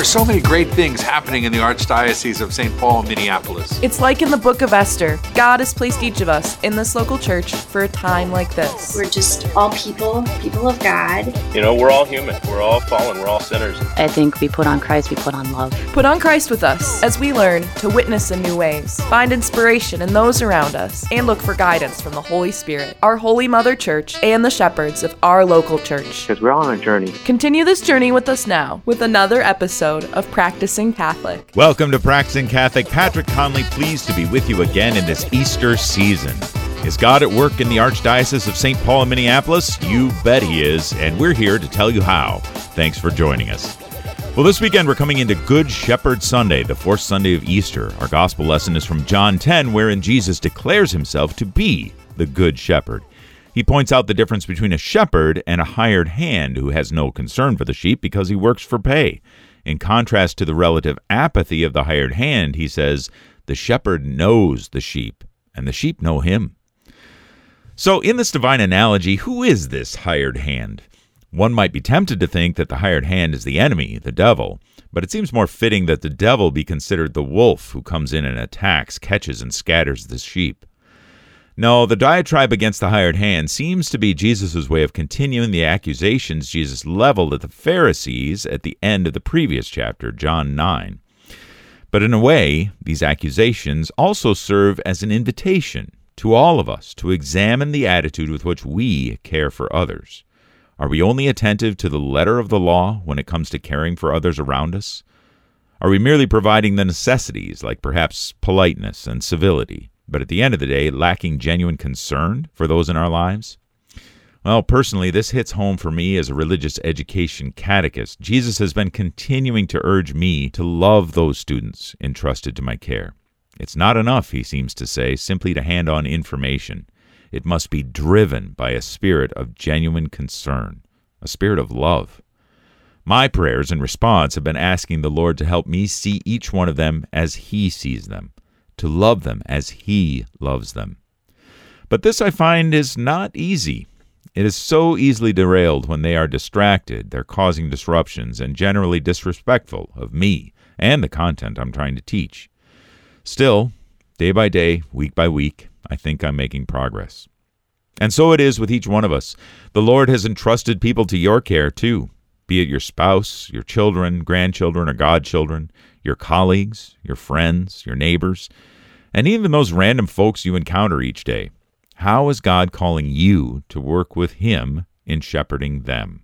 are so many great things happening in the Archdiocese of St. Paul and Minneapolis. It's like in the book of Esther. God has placed each of us in this local church for a time like this. We're just all people of God. You know, we're all human. We're all fallen. We're all sinners. I think we put on Christ, we put on love. Put on Christ with us as we learn to witness in new ways, find inspiration in those around us, and look for guidance from the Holy Spirit, our Holy Mother Church, and the shepherds of our local church. Because we're all on a journey. Continue this journey with us now with another episode of Practicing Catholic. Welcome to Practicing Catholic. Patrick Conley, pleased to be with you again in this Easter season. Is God at work in the Archdiocese of St. Paul and Minneapolis? You bet he is, and we're here to tell you how. Thanks for joining us. Well, this weekend we're coming into Good Shepherd Sunday, the fourth Sunday of Easter. Our gospel lesson is from John 10, wherein Jesus declares himself to be the Good Shepherd. He points out the difference between a shepherd and a hired hand who has no concern for the sheep because he works for pay. In contrast to the relative apathy of the hired hand, he says, the shepherd knows the sheep, and the sheep know him. So in this divine analogy, who is this hired hand? One might be tempted to think that the hired hand is the enemy, the devil, but it seems more fitting that the devil be considered the wolf who comes in and attacks, catches, and scatters the sheep. No, the diatribe against the hired hand seems to be Jesus' way of continuing the accusations Jesus leveled at the Pharisees at the end of the previous chapter, John 9. But in a way, these accusations also serve as an invitation to all of us to examine the attitude with which we care for others. Are we only attentive to the letter of the law when it comes to caring for others around us? Are we merely providing the necessities, like perhaps politeness and civility, but at the end of the day, lacking genuine concern for those in our lives? Well, personally, this hits home for me as a religious education catechist. Jesus has been continuing to urge me to love those students entrusted to my care. It's not enough, he seems to say, simply to hand on information. It must be driven by a spirit of genuine concern, a spirit of love. My prayers in response have been asking the Lord to help me see each one of them as he sees them, to love them as he loves them. But this, I find, is not easy. It is so easily derailed when they are distracted, they're causing disruptions, and generally disrespectful of me and the content I'm trying to teach. Still, day by day, week by week, I think I'm making progress. And so it is with each one of us. The Lord has entrusted people to your care, too, be it your spouse, your children, grandchildren, or godchildren, your colleagues, your friends, your neighbors, and even those random folks you encounter each day. How is God calling you to work with him in shepherding them?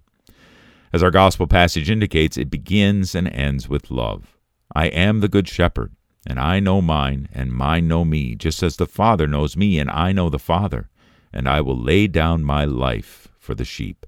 As our gospel passage indicates, it begins and ends with love. I am the good shepherd, and I know mine, and mine know me, just as the Father knows me, and I know the Father, and I will lay down my life for the sheep.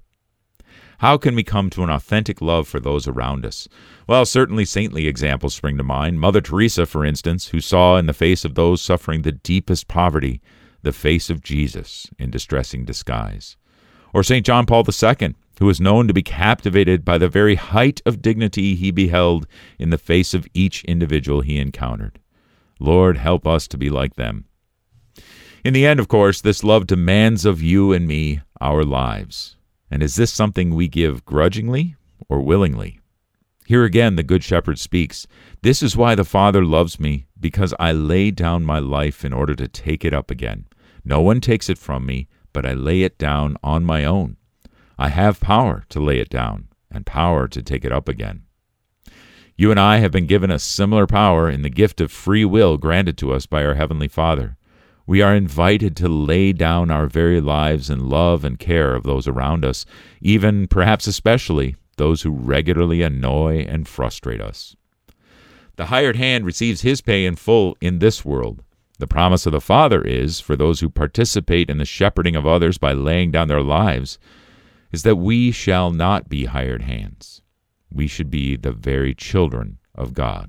How can we come to an authentic love for those around us? Well, certainly saintly examples spring to mind. Mother Teresa, for instance, who saw in the face of those suffering the deepest poverty the face of Jesus in distressing disguise. Or St. John Paul II, who is known to be captivated by the very height of dignity he beheld in the face of each individual he encountered. Lord, help us to be like them. In the end, of course, this love demands of you and me our lives. And is this something we give grudgingly or willingly? Here again, the Good Shepherd speaks, "This is why the Father loves me, because I lay down my life in order to take it up again. No one takes it from me, but I lay it down on my own. I have power to lay it down and power to take it up again." You and I have been given a similar power in the gift of free will granted to us by our Heavenly Father. We are invited to lay down our very lives in love and care of those around us, even, perhaps especially, those who regularly annoy and frustrate us. The hired hand receives his pay in full in this world. The promise of the Father is, for those who participate in the shepherding of others by laying down their lives, is that we shall not be hired hands. We should be the very children of God.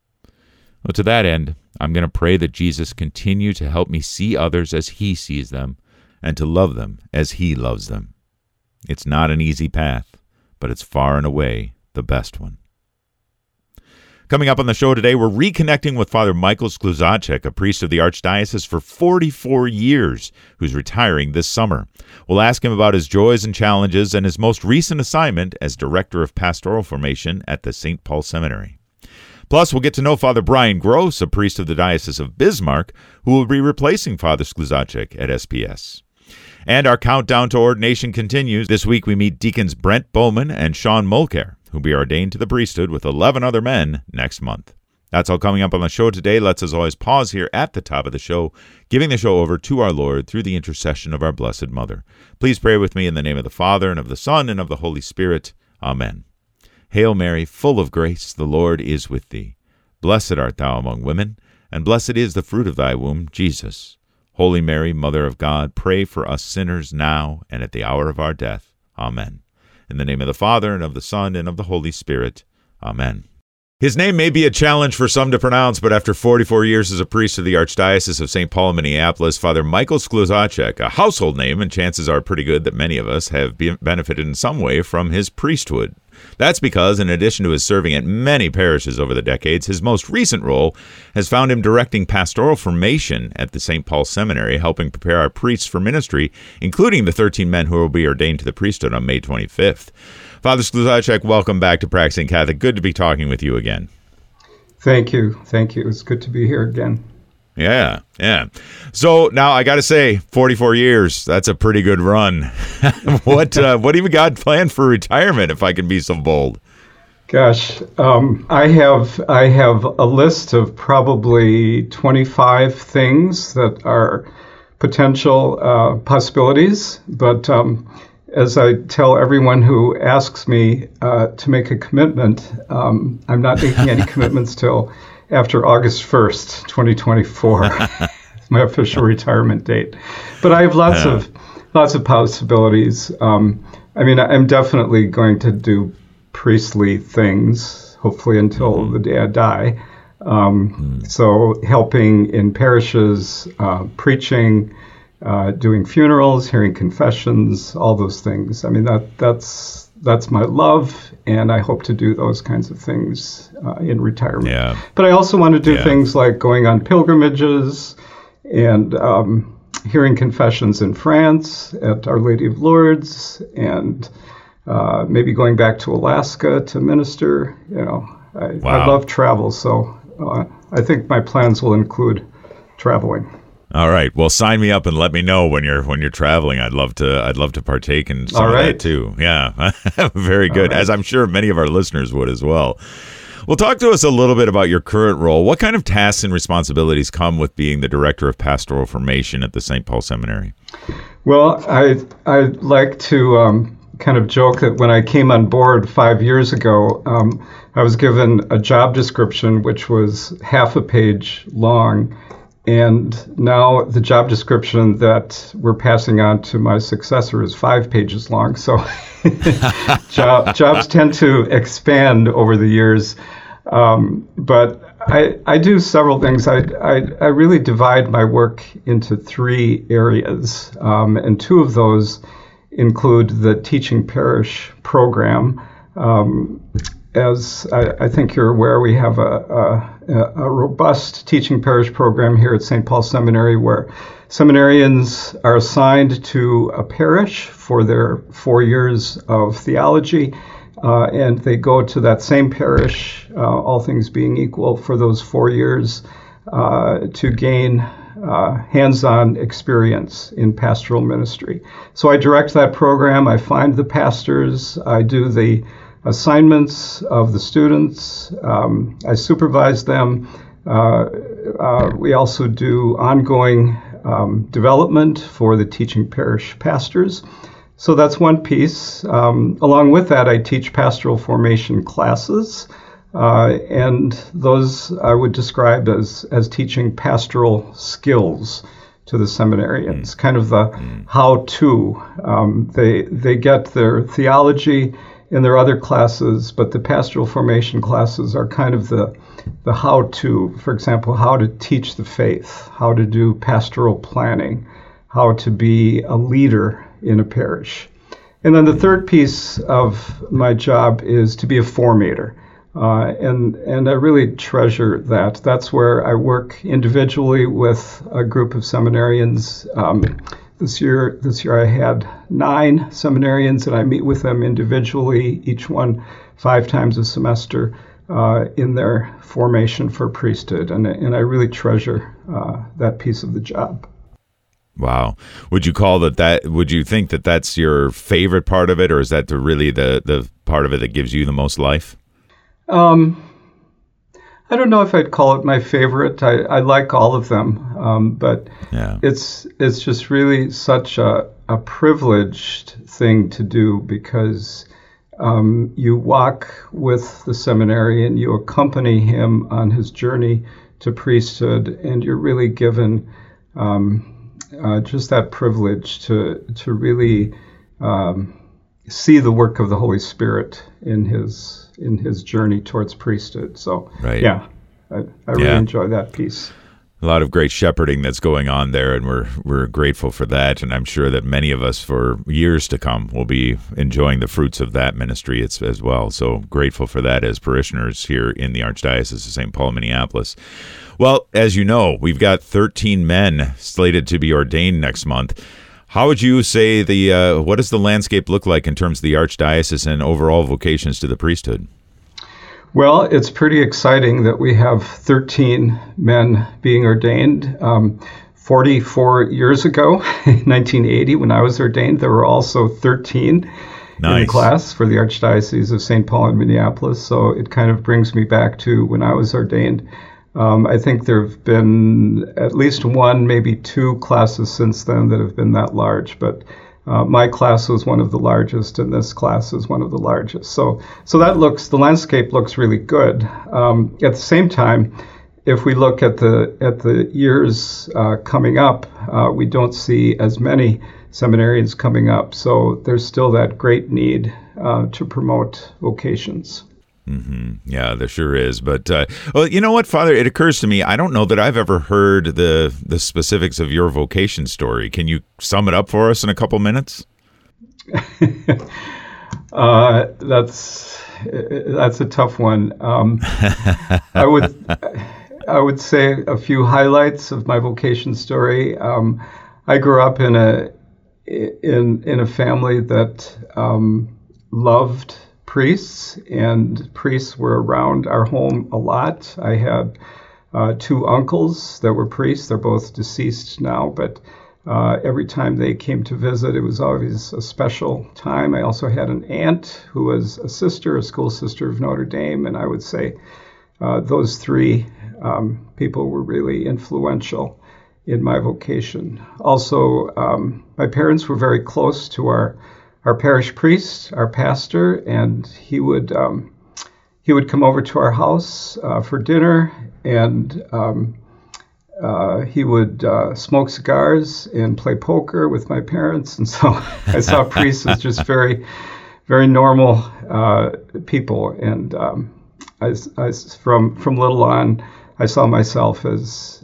Well, to that end, I'm going to pray that Jesus continue to help me see others as he sees them and to love them as he loves them. It's not an easy path, but it's far and away the best one. Coming up on the show today, we're reconnecting with Father Michael Skluzacek, a priest of the Archdiocese for 44 years, who's retiring this summer. We'll ask him about his joys and challenges and his most recent assignment as Director of Pastoral Formation at the St. Paul Seminary. Plus, we'll get to know Father Brian Gross, a priest of the Diocese of Bismarck, who will be replacing Father Skluzacek at SPS. And our countdown to ordination continues. This week we meet Deacons Brent Bowman and Sean Mulcair, who'll be ordained to the priesthood with 11 other men next month. That's all coming up on the show today. Let's, as always, pause here at the top of the show, giving the show over to our Lord through the intercession of our Blessed Mother. Please pray with me in the name of the Father, and of the Son, and of the Holy Spirit. Amen. Hail Mary, full of grace, the Lord is with thee. Blessed art thou among women, and blessed is the fruit of thy womb, Jesus. Holy Mary, Mother of God, pray for us sinners now and at the hour of our death. Amen. In the name of the Father, and of the Son, and of the Holy Spirit. Amen. His name may be a challenge for some to pronounce, but after 44 years as a priest of the Archdiocese of St. Paul in Minneapolis, Father Michael Skluzacek, a household name, and chances are pretty good that many of us have benefited in some way from his priesthood. That's because, in addition to his serving at many parishes over the decades, his most recent role has found him directing pastoral formation at the St. Paul Seminary, helping prepare our priests for ministry, including the 13 men who will be ordained to the priesthood on May 25th. Father Skluzacek, welcome back to Practicing Catholic. Good to be talking with you again. Thank you. It's good to be here again. Yeah. So now I got to say, 44 years, that's a pretty good run. What have you got planned for retirement, if I can be so bold? Gosh, I have a list of probably 25 things that are potential possibilities, but as I tell everyone who asks me to make a commitment, I'm not making any commitments till after August 1st, 2024. It's my official retirement date. But I have lots of possibilities. I'm definitely going to do priestly things, hopefully until the day I die. So helping in parishes, preaching, doing funerals, hearing confessions, all those things. I mean, that's my love, and I hope to do those kinds of things in retirement. Yeah. But I also want to do things like going on pilgrimages and hearing confessions in France at Our Lady of Lourdes, and maybe going back to Alaska to minister. I love travel, so I think my plans will include traveling. All right. Well, sign me up and let me know when you're traveling. I'd love to partake in some of that too. Yeah. Very good. As I'm sure many of our listeners would as well. Well, talk to us a little bit about your current role. What kind of tasks and responsibilities come with being the Director of Pastoral Formation at the St. Paul Seminary? Well, I like to kind of joke that when I came on board 5 years ago, I was given a job description which was half a page long. And now the job description that we're passing on to my successor is 5 pages long. So jobs tend to expand over the years. But I do several things. I really divide my work into 3 areas. And 2 of those include the Teaching Parish program. As I think you're aware, we have a robust teaching parish program here at St. Paul Seminary where seminarians are assigned to a parish for their 4 years of theology, and they go to that same parish, all things being equal, for those 4 years to gain hands-on experience in pastoral ministry. So I direct that program. I find the pastors. I do the assignments of the students. I supervise them. We also do ongoing development for the teaching parish pastors. So that's one piece. Along with that, I teach pastoral formation classes, and those I would describe as teaching pastoral skills to the seminarians, kind of the how-to. They get their theology in their other classes, but the pastoral formation classes are kind of the how-to. For example, how to teach the faith, how to do pastoral planning, how to be a leader in a parish. And then the third piece of my job is to be a formator. And I really treasure that. That's where I work individually with a group of seminarians. This year I had 9 seminarians, and I meet with them individually, each one 5 times a semester, in their formation for priesthood. And I really treasure that piece of the job. Wow. Would you call that would you think that that's your favorite part of it, or is that really the part of it that gives you the most life? I don't know if I'd call it my favorite. I like all of them, but yeah. It's just really such a privileged thing to do, because you walk with the seminarian, you accompany him on his journey to priesthood, and you're really given just that privilege to really see the work of the Holy Spirit in his journey towards priesthood. So, right. Yeah, I really enjoy that piece. A lot of great shepherding that's going on there, and we're grateful for that. And I'm sure that many of us for years to come will be enjoying the fruits of that ministry as well. So grateful for that as parishioners here in the Archdiocese of St. Paul, Minneapolis. Well, as you know, we've got 13 men slated to be ordained next month. How would you say what does the landscape look like in terms of the Archdiocese and overall vocations to the priesthood? Well, it's pretty exciting that we have 13 men being ordained. 44 years ago, in 1980, when I was ordained, there were also 13 in the class for the Archdiocese of St. Paul and Minneapolis. So it kind of brings me back to when I was ordained. I think there have been at least 1, maybe 2 classes since then that have been that large, but my class was one of the largest, and this class is one of the largest. So the landscape looks really good. At the same time, if we look at the years coming up, we don't see as many seminarians coming up. So there's still that great need to promote vocations. Mm-hmm. Yeah, there sure is. But, well, you know what, Father? It occurs to me, I don't know that I've ever heard the specifics of your vocation story. Can you sum it up for us in a couple minutes? That's a tough one. I would say a few highlights of my vocation story. I grew up in a family that loved priests, and priests were around our home a lot. I had 2 uncles that were priests. They're both deceased now, but every time they came to visit, it was always a special time. I also had an aunt who was a school sister of Notre Dame, and I would say those 3 people were really influential in my vocation. Also, my parents were very close to our parish priest, our pastor, and he would come over to our house for dinner, and he would smoke cigars and play poker with my parents. And so I saw priests as just very, very normal people. And from little on, I saw myself as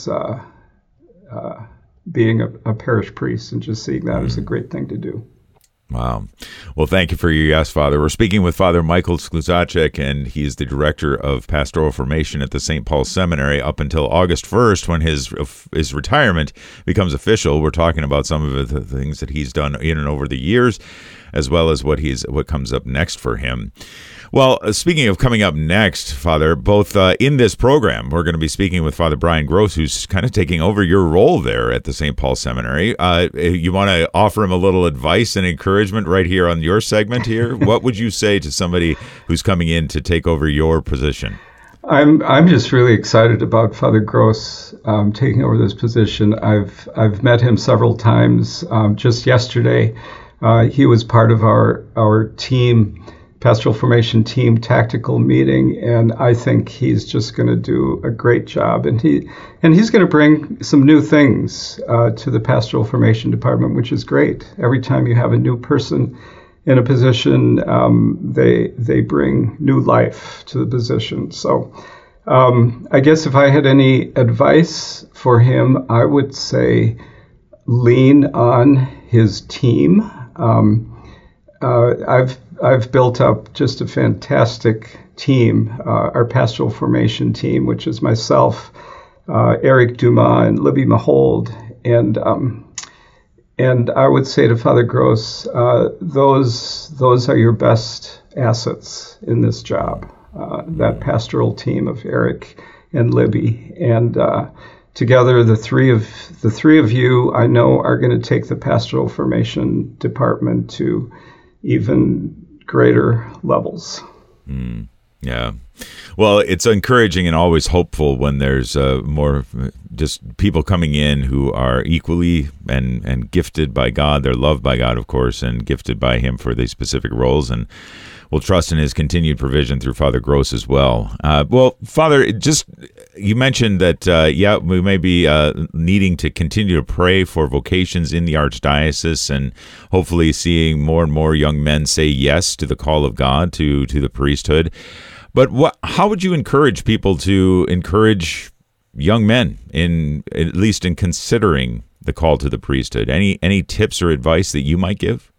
being a parish priest, and just seeing that as a great thing to do. Wow. Well, thank you for your yes, Father. We're speaking with Father Michael Skluzacek, and he's the director of pastoral formation at the St. Paul Seminary up until August 1st, when his retirement becomes official. We're talking about some of the things that he's done in and over the years, as well as what comes up next for him. Well, speaking of coming up next, Father, both in this program, we're going to be speaking with Father Brian Gross, who's kind of taking over your role there at the St. Paul Seminary. You want to offer him a little advice and encouragement right here on your segment here? What would you say to somebody who's coming in to take over your position? I'm just really excited about Father Gross taking over this position. I've met him several times. Just yesterday, he was part of our team, pastoral formation team tactical meeting, and I think he's just going to do a great job. And he's going to bring some new things to the pastoral formation department, which is great. Every time you have a new person in a position, they bring new life to the position. So I guess if I had any advice for him, I would say lean on his team. I've built up just a fantastic team, our pastoral formation team, which is myself, Eric Dumas, and Libby Mahold, and I would say to Father Gross, those are your best assets in this job. That pastoral team of Eric and Libby, and together the three of you, I know, are going to take the pastoral formation department to even greater levels. Yeah. Well, it's encouraging and always hopeful when there's more just people coming in who are equally and gifted by God. They're loved by God, of course, and gifted by Him for these specific roles. And we'll trust in His continued provision through Father Gross as well. Well, Father, you mentioned that, we may be needing to continue to pray for vocations in the Archdiocese and hopefully seeing more and more young men say yes to the call of God to the priesthood. But how would you encourage people to encourage young men at least in considering the call to the priesthood? Any tips or advice that you might give?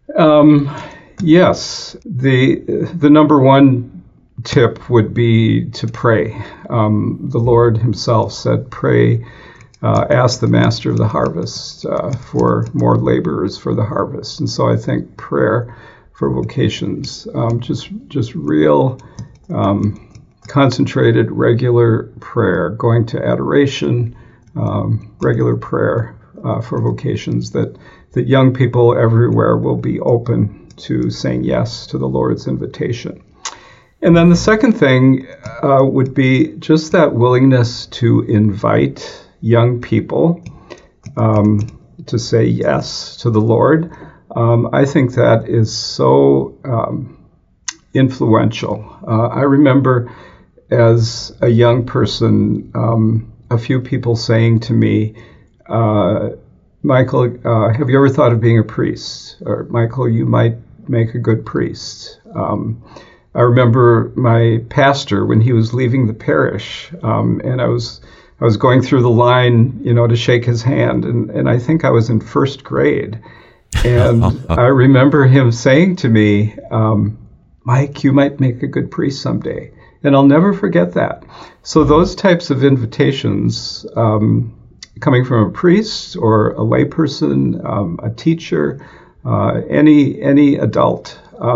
Yes. The number one tip would be to pray. The Lord Himself said, pray, ask the Master of the harvest for more laborers for the harvest. And so I think prayer for vocations, just real concentrated, regular prayer, going to adoration, regular prayer for vocations, that young people everywhere will be open to saying yes to the Lord's invitation. And then the second thing would be just that willingness to invite young people to say yes to the Lord. I think that is so influential. I remember as a young person, a few people saying to me, Michael, have you ever thought of being a priest? Or Michael, you might make a good priest. I remember my pastor when he was leaving the parish, and I was going through the line, to shake his hand, and I think I was in first grade, and I remember him saying to me, Mike, you might make a good priest someday. And I'll never forget that. So those types of invitations, coming from a priest or a layperson, a teacher, any adult,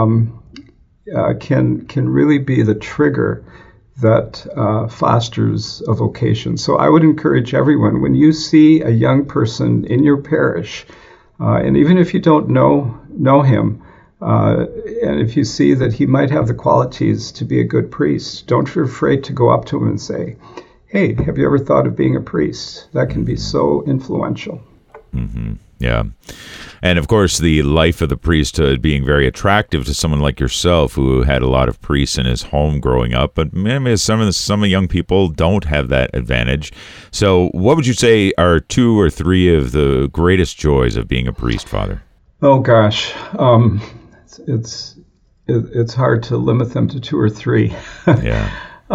can really be the trigger that fosters a vocation. So I would encourage everyone, when you see a young person in your parish, and even if you don't know him, and if you see that he might have the qualities to be a good priest, don't be afraid to go up to him and say, hey, have you ever thought of being a priest? That can be so influential. Mm-hmm. Yeah. And of course, the life of the priesthood being very attractive to someone like yourself who had a lot of priests in his home growing up. But some young people don't have that advantage. So what would you say are 2 or 3 of the greatest joys of being a priest, Father? Oh, gosh. It's hard to limit them to 2 or 3. Yeah.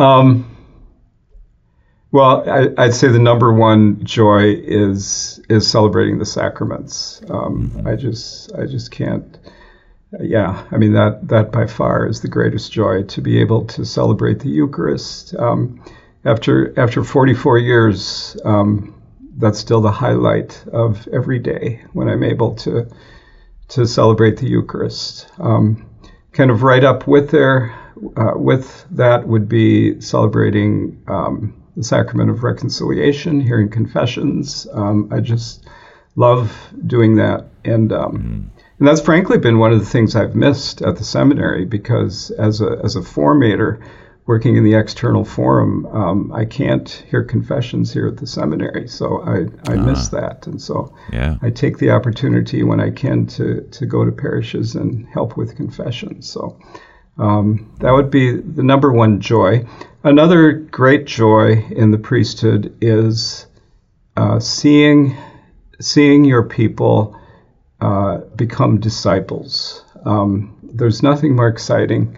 Well, I'd say the number one joy is celebrating the sacraments. I just can't. Yeah, I mean that by far is the greatest joy, to be able to celebrate the Eucharist. After 44 years, that's still the highlight of every day when I'm able to celebrate the Eucharist. Kind of right up with that would be celebrating the sacrament of reconciliation, hearing confessions. I just love doing that. And that's frankly been one of the things I've missed at the seminary, because as a formator working in the external forum, I can't hear confessions here at the seminary. So I miss that. And so I take the opportunity when I can to go to parishes and help with confessions. So that would be the number one joy. Another great joy in the priesthood is seeing your people become disciples. There's nothing more exciting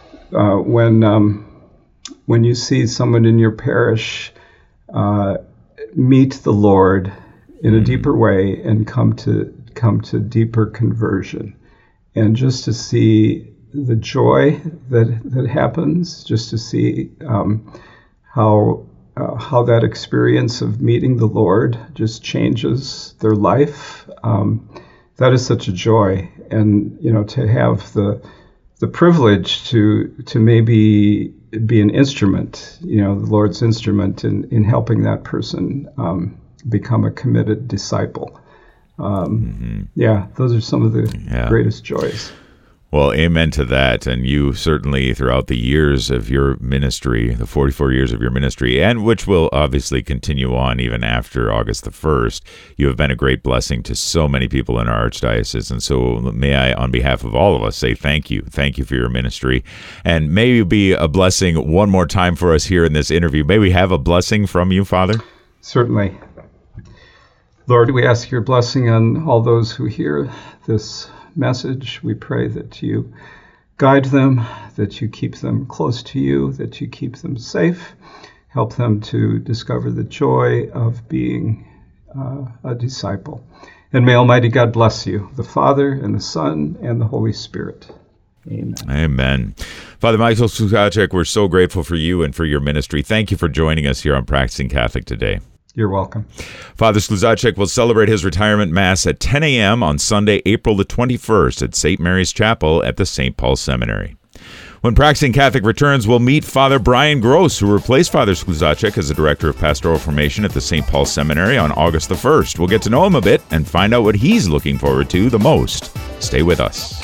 when you see someone in your parish meet the Lord in a deeper way and come to deeper conversion. and just to see the joy that happens, just to see how that experience of meeting the Lord just changes their life. That is such a joy, and to have the privilege to maybe be an instrument, the Lord's instrument in helping that person become a committed disciple. Yeah, those are some of the greatest joys. Well, amen to that. And you certainly, throughout the years of your ministry, the 44 years of your ministry, and which will obviously continue on even after August the 1st, you have been a great blessing to so many people in our archdiocese. And so may I, on behalf of all of us, say thank you. Thank you for your ministry. And may you be a blessing one more time for us here in this interview. May we have a blessing from you, Father? Certainly. Lord, we ask your blessing on all those who hear this message. We pray that you guide them, that you keep them close to you, that you keep them safe, help them to discover the joy of being a disciple. And may Almighty God bless you, the Father and the Son and the Holy Spirit. Amen. Amen. Father Michael Sluzacek, we're so grateful for you and for your ministry. Thank you for joining us here on Practicing Catholic today. You're welcome. Father Sluzacek will celebrate his retirement Mass at 10 a.m. on Sunday, April the 21st at St. Mary's Chapel at the St. Paul Seminary. When Practicing Catholic returns, we'll meet Father Brian Gross, who replaced Father Sluzacek as the Director of Pastoral Formation at the St. Paul Seminary on August the 1st. We'll get to know him a bit and find out what he's looking forward to the most. Stay with us.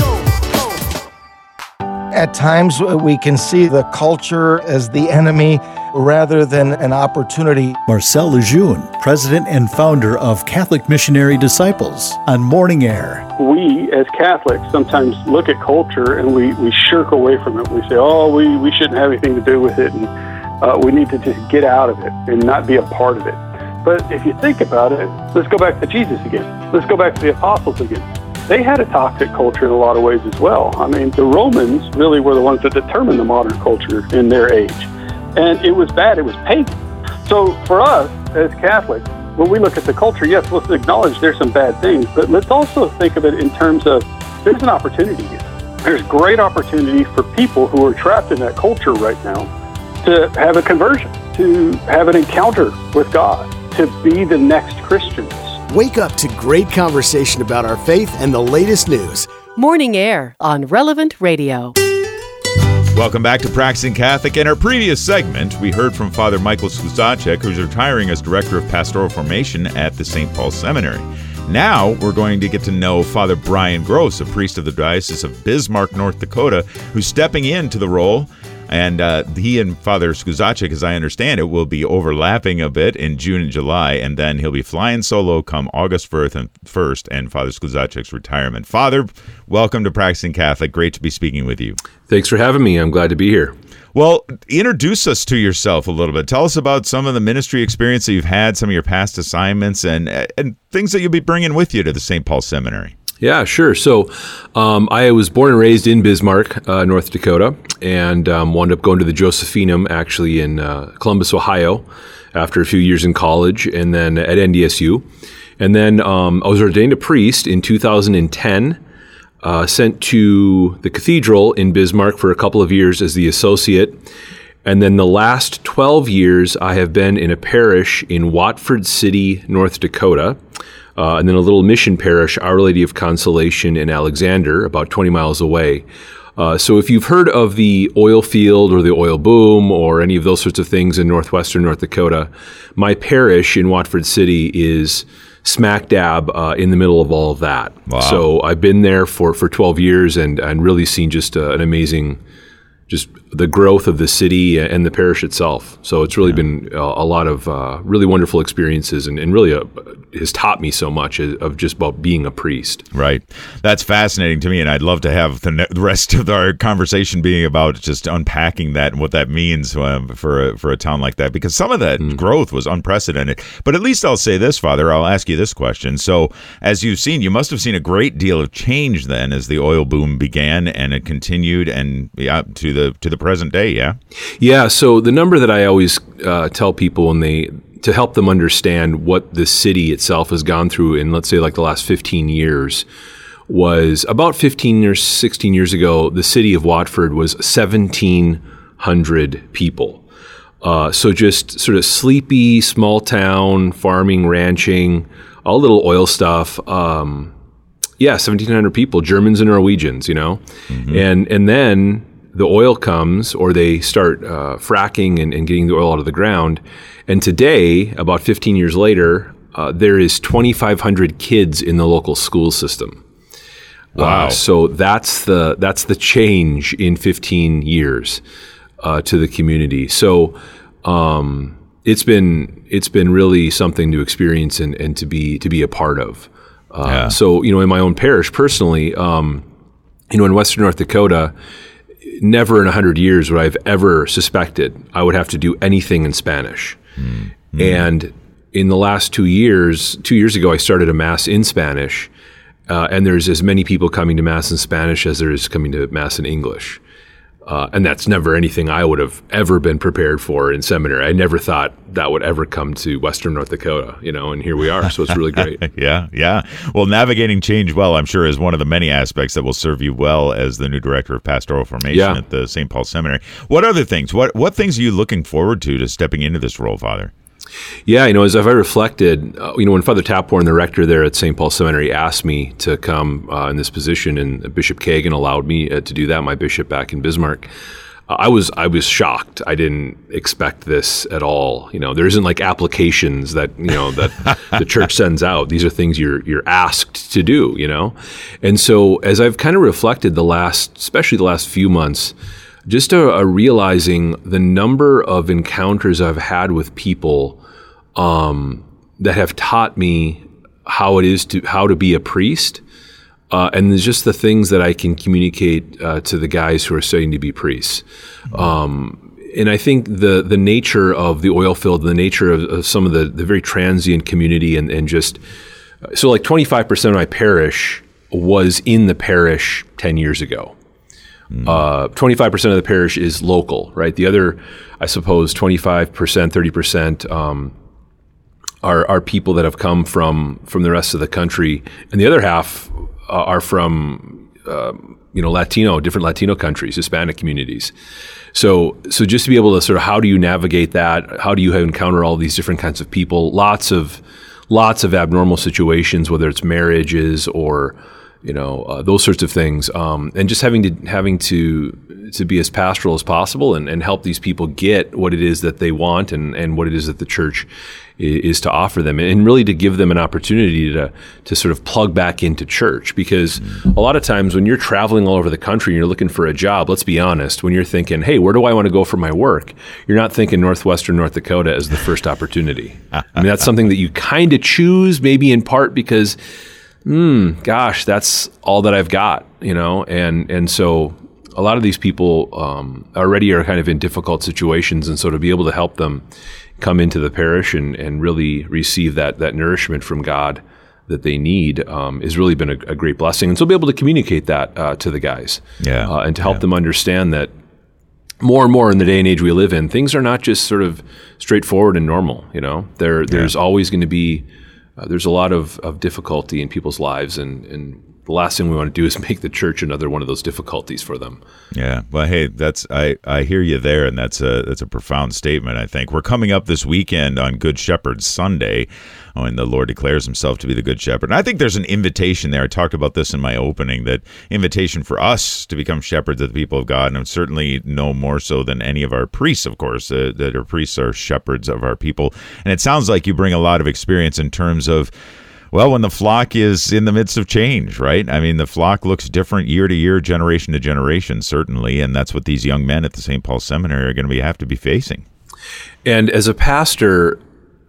At times, we can see the culture as the enemy rather than an opportunity. Marcel Lejeune, president and founder of Catholic Missionary Disciples, on Morning Air. We, as Catholics, sometimes look at culture and we shirk away from it. We say, we shouldn't have anything to do with it, and we need to just get out of it and not be a part of it. But if you think about it, let's go back to Jesus again. Let's go back to the apostles again. They had a toxic culture in a lot of ways as well. I mean, the Romans really were the ones that determined the modern culture in their age. And it was bad. It was pagan. So for us as Catholics, when we look at the culture, yes, let's acknowledge there's some bad things, but let's also think of it in terms of there's an opportunity here. There's great opportunity for people who are trapped in that culture right now to have a conversion, to have an encounter with God, to be the next Christians. Wake up to great conversation about our faith and the latest news. Morning Air on Relevant Radio. Welcome back to Practicing Catholic. In our previous segment, we heard from Father Michael Sluzacek, who's retiring as Director of Pastoral Formation at the St. Paul Seminary. Now, we're going to get to know Father Brian Gross, a priest of the Diocese of Bismarck, North Dakota, who's stepping into the role. And he and Father Sluzacek, as I understand it, will be overlapping a bit in June and July, and then he'll be flying solo come August 1st and Father Sluzacek's retirement. Father, welcome to Practicing Catholic. Great to be speaking with you. Thanks for having me. I'm glad to be here. Well, introduce us to yourself a little bit. Tell us about some of the ministry experience that you've had, some of your past assignments, and things that you'll be bringing with you to the St. Paul Seminary. Yeah, sure. So I was born and raised in Bismarck, North Dakota, and wound up going to the Josephinum actually in Columbus, Ohio, after a few years in college, and then at NDSU. And then I was ordained a priest in 2010, sent to the cathedral in Bismarck for a couple of years as the associate. And then the last 12 years, I have been in a parish in Watford City, North Dakota, and then a little mission parish, Our Lady of Consolation in Alexander, about 20 miles away. So if you've heard of the oil field or the oil boom or any of those sorts of things in northwestern North Dakota, my parish in Watford City is smack dab in the middle of all of that. Wow. So I've been there for 12 years and really seen just an amazing, just the growth of the city and the parish itself. So it's really been a lot of really wonderful experiences and really has taught me so much of just about being a priest. Right. That's fascinating to me, and I'd love to have the rest of our conversation being about just unpacking that and what that means for a town like that, because some of that growth was unprecedented. But at least I'll say this, Father, I'll ask you this question. So as you've seen, you must have seen a great deal of change then as the oil boom began and it continued and to the present day, yeah? Yeah, so the number that I always tell people to help them understand what the city itself has gone through in, let's say, like the last 15 years, was about 15 or 16 years ago, the city of Watford was 1,700 people. So just sort of sleepy, small town, farming, ranching, all little oil stuff. 1,700 people, Germans and Norwegians, Mm-hmm. And then the oil comes, or they start fracking and getting the oil out of the ground. And today, about 15 years later, there is 2,500 kids in the local school system. Wow! So that's the change in 15 years to the community. So it's been really something to experience and to be a part of. So in my own parish personally, in Western North Dakota, never in 100 years would I've ever suspected I would have to do anything in Spanish. Mm-hmm. And in the last 2 years ago, I started a Mass in Spanish, and there's as many people coming to Mass in Spanish as there is coming to Mass in English. And that's never anything I would have ever been prepared for in seminary. I never thought that would ever come to Western North Dakota, and here we are. So it's really great. Yeah. Well, navigating change well, I'm sure, is one of the many aspects that will serve you well as the new director of pastoral formation at the St. Paul Seminary. What other things? What things are you looking forward to stepping into this role, Father? Yeah, as I reflected, when Father Tapworn, the rector there at St. Paul Seminary, asked me to come in this position, and Bishop Kagan allowed me to do that, my bishop back in Bismarck, I was shocked. I didn't expect this at all. There isn't like applications that that the church sends out. These are things you're asked to do. And so as I've kind of reflected especially the last few months, just realizing the number of encounters I've had with people that have taught me how to be a priest, and there's just the things that I can communicate to the guys who are studying to be priests. And I think the nature of the oil field, the nature of some of the very transient community, and just so like 25% of my parish was in the parish 10 years ago. 25% of the parish is local, right? The other, I suppose, 25%, 30% are people that have come from the rest of the country, and the other half are from different Latino countries, Hispanic communities. So just to be able to sort of, how do you navigate that? How do you encounter all these different kinds of people? Lots of abnormal situations, whether it's marriages or those sorts of things, and just having to be as pastoral as possible and help these people get what it is that they want and what it is that the church is to offer them, and really to give them an opportunity to sort of plug back into church. Because a lot of times when you're traveling all over the country and you're looking for a job, let's be honest, when you're thinking, hey, where do I want to go for my work? You're not thinking Northwestern North Dakota as the first opportunity. I mean, that's something that you kind of choose, maybe in part because gosh, that's all that I've got, and so a lot of these people already are kind of in difficult situations, and so to be able to help them come into the parish and really receive that nourishment from God that they need has really been a great blessing. And so be able to communicate that to the guys, and to help them understand that more and more in the day and age we live in, things are not just sort of straightforward and normal. There's always going to be there's a lot of difficulty in people's lives, and the last thing we want to do is make the church another one of those difficulties for them. Yeah. Well, hey, I hear you there, and that's a profound statement, I think. We're coming up this weekend on Good Shepherd Sunday, when the Lord declares himself to be the Good Shepherd. And I think there's an invitation there. I talked about this in my opening, that invitation for us to become shepherds of the people of God, and certainly no more so than any of our priests, of course, that our priests are shepherds of our people. And it sounds like you bring a lot of experience in terms of, well, when the flock is in the midst of change, right? I mean, the flock looks different year to year, generation to generation, certainly, and that's what these young men at the St. Paul Seminary are going to have to be facing. And as a pastor,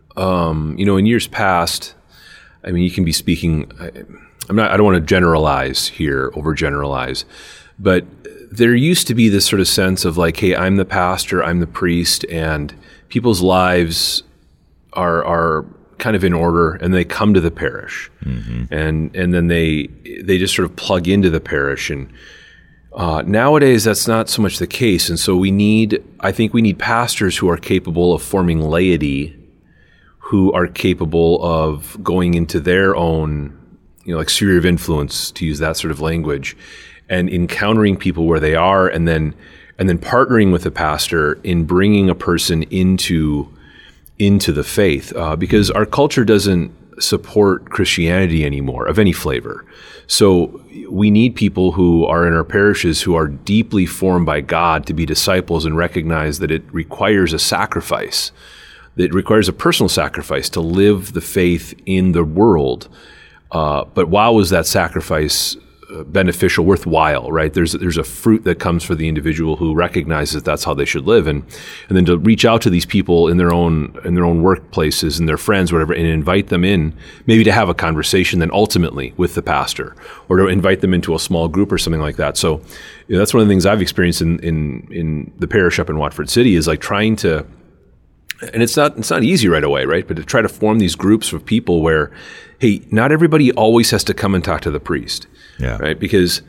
in years past, I mean, you can be speaking. I don't want to generalize here, overgeneralize, but there used to be this sort of sense of like, hey, I'm the pastor, I'm the priest, and people's lives are kind of in order, and they come to the parish, and then they just sort of plug into the parish. And nowadays, that's not so much the case. And so I think we need pastors who are capable of forming laity, who are capable of going into their own, like sphere of influence, to use that sort of language, and encountering people where they are, and then partnering with the pastor in bringing a person into the faith, because our culture doesn't support Christianity anymore of any flavor. So we need people who are in our parishes who are deeply formed by God to be disciples and recognize that it requires a sacrifice. It requires a personal sacrifice to live the faith in the world. But wow, was that sacrifice beneficial, worthwhile, right? There's a fruit that comes for the individual who recognizes that's how they should live, and then to reach out to these people in their own workplaces and their friends, whatever, and invite them in, maybe to have a conversation then ultimately with the pastor, or to invite them into a small group or something like that. So that's one of the things I've experienced in the parish up in Watford City, is like trying to, and it's not easy right away, right? But to try to form these groups of people where, hey, not everybody always has to come and talk to the priest. Yeah. Right. Because,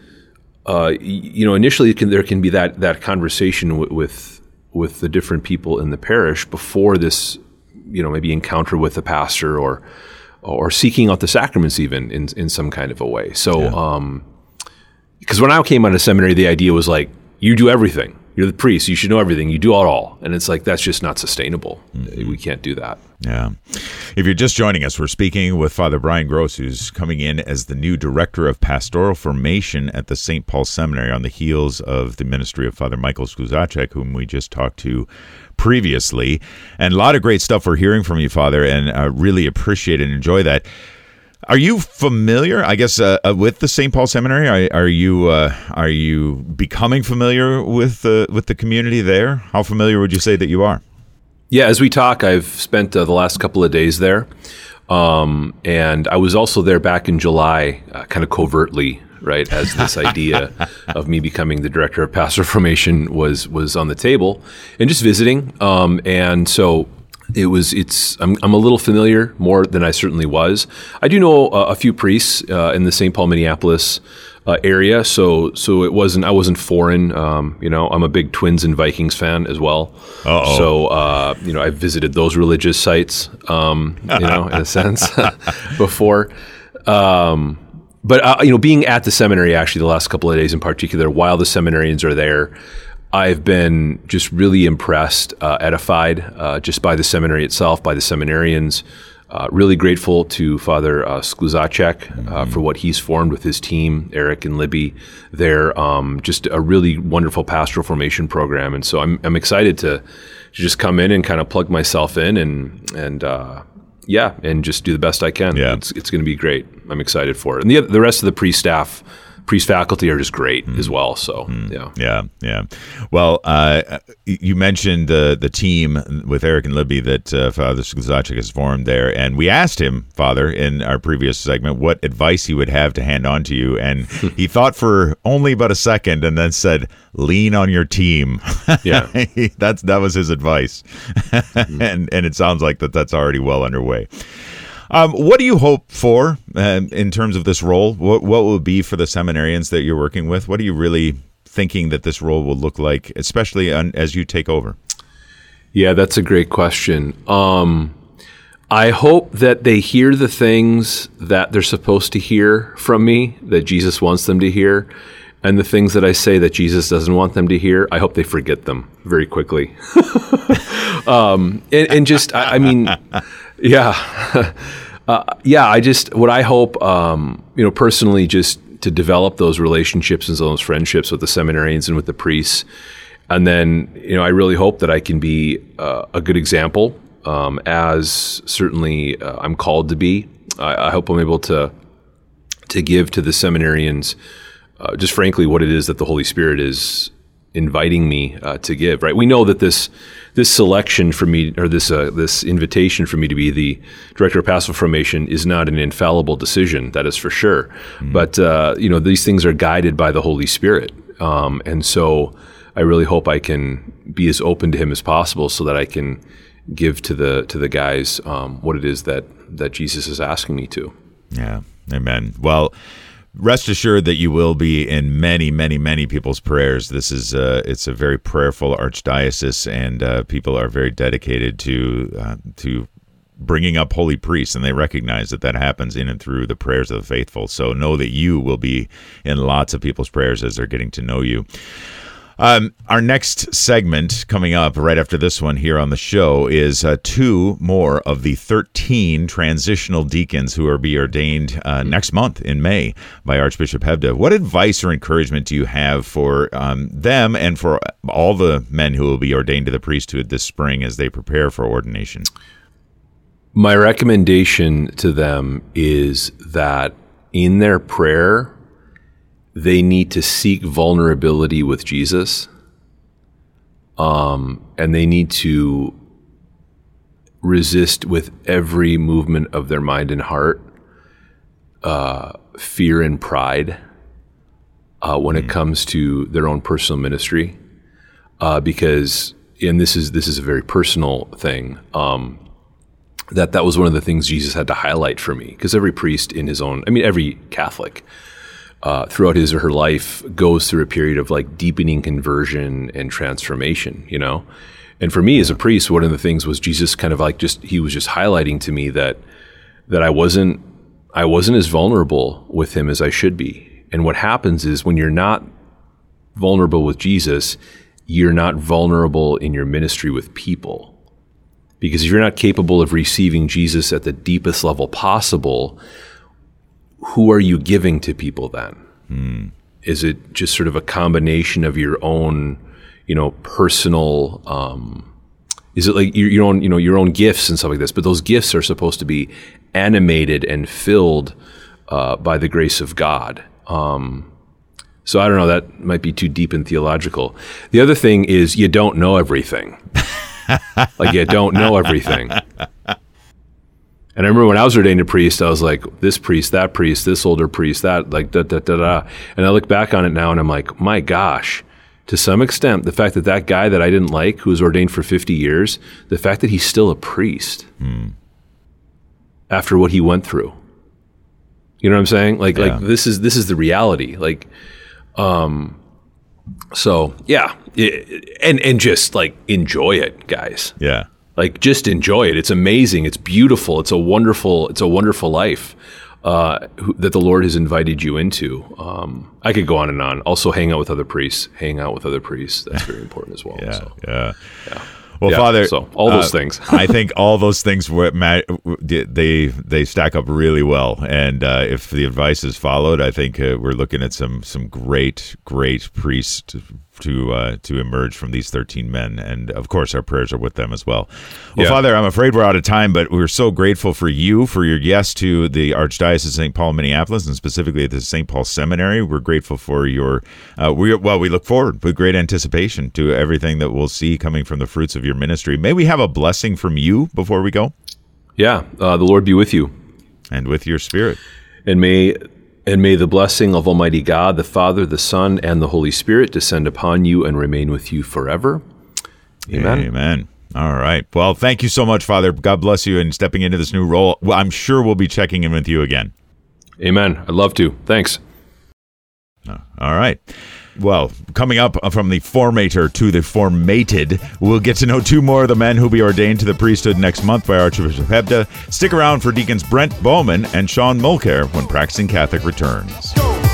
initially there can be that conversation with the different people in the parish before this, maybe encounter with the pastor or seeking out the sacraments even in some kind of a way. So, because when I came out of seminary, the idea was like, you do everything. You're the priest. You should know everything. You do it all. And it's like, that's just not sustainable. Mm-hmm. We can't do that. Yeah. If you're just joining us, we're speaking with Father Brian Gross, who's coming in as the new Director of Pastoral Formation at the St. Paul Seminary on the heels of the ministry of Father Michael Skuzacek, whom we just talked to previously. And a lot of great stuff we're hearing from you, Father, and I really appreciate and enjoy that. Are you familiar, I guess, with the St. Paul Seminary? Are you becoming familiar with the community there? How familiar would you say that you are? Yeah, as we talk, I've spent the last couple of days there, and I was also there back in July, kind of covertly, right, as this idea of me becoming the Director of Pastoral Formation was on the table, and just visiting, and so. I'm a little familiar, more than I certainly was. I do know a few priests in the St. Paul, Minneapolis area, so I wasn't foreign. I'm a big Twins and Vikings fan as well. Uh-oh. So I've visited those religious sites, in a sense, before. But being at the seminary actually the last couple of days in particular, while the seminarians are there, I've been just really impressed, edified, just by the seminary itself, by the seminarians. Really grateful to Father Skuzacek for what he's formed with his team, Eric and Libby. They're just a really wonderful pastoral formation program, and so I'm excited to just come in and kind of plug myself in and just do the best I can. Yeah. It's going to be great. I'm excited for it, and the rest of the priest faculty are just great as well. So yeah. Well, you mentioned the team with Eric and Libby that Father Skuzacek has formed there, and we asked him, Father, in our previous segment, what advice he would have to hand on to you, and he thought for only about a second, and then said, "Lean on your team." Yeah, that was his advice, and it sounds like that's already well underway. What do you hope for in terms of this role? What will it be for the seminarians that you're working with? What are you really thinking that this role will look like, especially as you take over? Yeah, that's a great question. I hope that they hear the things that they're supposed to hear from me, that Jesus wants them to hear, and the things that I say that Jesus doesn't want them to hear, I hope they forget them very quickly. What I hope, personally, just to develop those relationships and those friendships with the seminarians and with the priests. And then, I really hope that I can be a good example, as certainly I'm called to be. I hope I'm able to give to the seminarians just frankly what it is that the Holy Spirit is inviting me to give, right? We know that this selection for me, or this invitation for me to be the Director of Pastoral Formation is not an infallible decision, that is for sure. Mm-hmm. But these things are guided by the Holy Spirit, and so I really hope I can be as open to Him as possible, so that I can give to the guys what it is that Jesus is asking me to. Yeah, amen. Well, rest assured that you will be in many, many, many people's prayers. This is it's a very prayerful archdiocese, and people are very dedicated to bringing up holy priests, and they recognize that happens in and through the prayers of the faithful. So know that you will be in lots of people's prayers as they're getting to know you. Our next segment coming up right after this one here on the show is 2 more of the 13 transitional deacons who are be ordained next month in May by Archbishop Hebda. What advice or encouragement do you have for them and for all the men who will be ordained to the priesthood this spring as they prepare for ordination? My recommendation to them is that in their prayer, they need to seek vulnerability with Jesus, and they need to resist with every movement of their mind and heart fear and pride when it comes to their own personal ministry, because, and this is a very personal thing, that was one of the things Jesus had to highlight for me, because every priest in his own, every Catholic throughout his or her life goes through a period of like deepening conversion and transformation, And for me as a priest, one of the things was Jesus kind of like he was just highlighting to me that I wasn't as vulnerable with him as I should be. And what happens is when you're not vulnerable with Jesus, you're not vulnerable in your ministry with people. Because if you're not capable of receiving Jesus at the deepest level possible, who are you giving to people then? Is it just sort of a combination of your own, personal, is it like your own, your own gifts and stuff like this? But those gifts are supposed to be animated and filled by the grace of God. So I don't know, that might be too deep and theological. The other thing is you don't know everything. Like you don't know everything. And I remember when I was ordained a priest, I was like, this priest, that priest, this older priest, that, like, da-da-da-da. And I look back on it now and I'm like, my gosh, to some extent, the fact that guy that I didn't like, who was ordained for 50 years, the fact that he's still a priest after what he went through. You know what I'm saying? Like this is the reality. Like, so yeah, and just like enjoy it, guys. Yeah. Like, just enjoy it. It's amazing. It's beautiful. It's a wonderful life that the Lord has invited you into. I could go on and on. Also, hang out with other priests. That's very important as well. Yeah. Well, Father, so all those things. I think all those things they stack up really well, and if the advice is followed, I think we're looking at some great priests to emerge from these 13 men, and of course our prayers are with them as well. Well, Father, I'm afraid we're out of time, but we're so grateful for you, for your yes to the Archdiocese of St. Paul, Minneapolis, and specifically at the St. Paul Seminary. We're grateful for your we look forward with great anticipation to everything that we'll see coming from the fruits of your ministry. May we have a blessing from you before we go? Yeah, the Lord be with you. And with your spirit. And may the blessing of Almighty God, the Father, the Son, and the Holy Spirit descend upon you and remain with you forever. Amen. Amen. All right. Well, thank you so much, Father. God bless you in stepping into this new role. Well, I'm sure we'll be checking in with you again. Amen. I'd love to. Thanks. All right. Well, coming up from the formator to the formated, we'll get to know 2 more of the men who'll be ordained to the priesthood next month by Archbishop Hebda. Stick around for Deacons Brent Bowman and Sean Mulcair when Practicing Catholic returns.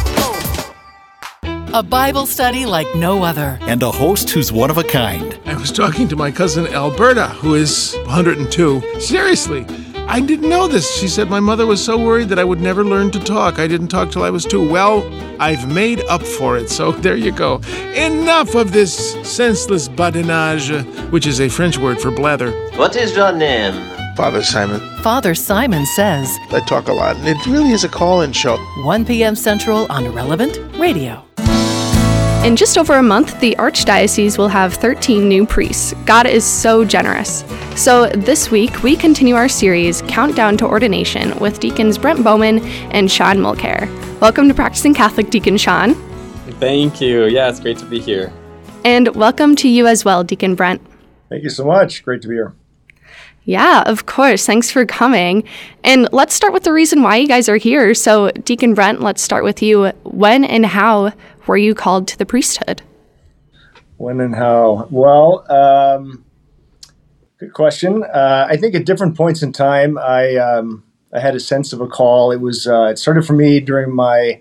A Bible study like no other. And a host who's one of a kind. I was talking to my cousin Alberta, who is 102. Seriously, I didn't know this. She said my mother was so worried that I would never learn to talk. I didn't talk till I was 2. Well, I've made up for it, so there you go. Enough of this senseless badinage, which is a French word for blather. What is your name? Father Simon. Father Simon says. I talk a lot, and it really is a call-in show. 1 p.m. Central on Relevant Radio. In just over a month, the Archdiocese will have 13 new priests. God is so generous. So this week, we continue our series, Countdown to Ordination, with Deacons Brent Bowman and Sean Mulcair. Welcome to Practicing Catholic, Deacon Sean. Thank you. Yeah, it's great to be here. And welcome to you as well, Deacon Brent. Thank you so much. Great to be here. Yeah, of course. Thanks for coming. And let's start with the reason why you guys are here. So, Deacon Brent, let's start with you. When and how were you called to the priesthood? When and how? Well, Good question. I think at different points in time, I had a sense of a call. It was it started for me during my